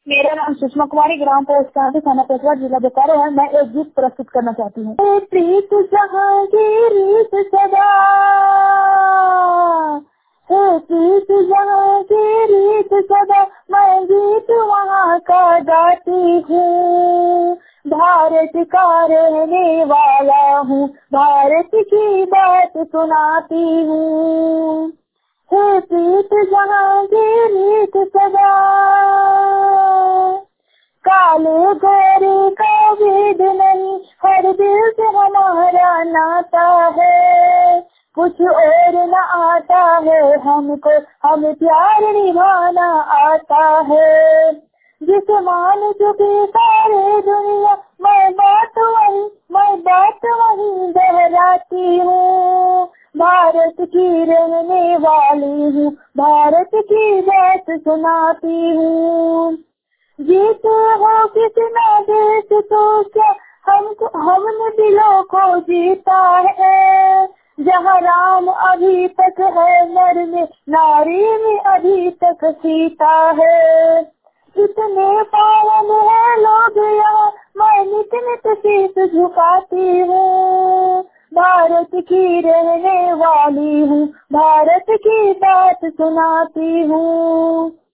मेरा नाम सुषमा कुमारी, ग्राम पोस्ट कांटी, थाना पेशवा, जिला बोकारो है। मैं एक गीत प्रस्तुत करना चाहती हूँ। प्रीत जहांगीर सदा, हे प्रीत जहांगीर सदा, मैं गीत वहाँ का गाती हूँ। भारत का रहने वाला हूँ, भारत की बात सुनाती हूँ। हे प्रीत जहांगीर सदा, काले गोरे का भेद नहीं, हर दिल से हमारा नाता है। कुछ और न आता है हमको, हमें प्यार निभाना आता है। जिस मान चुकी सारे दुनिया, मैं बात वही दोहराती हूँ। भारत की रहने वाली हूँ, भारत की बात सुनाती हूँ। जीते हो कितना देश तो क्या, हमने दिलों को जीता है। जहाँ राम अभी तक है नर में, नारी में अभी तक सीता है। इतने पावन है लोग यहाँ, मैं नित नित शीश झुकाती हूँ। भारत की रहने वाली हूँ, भारत की बात सुनाती हूँ।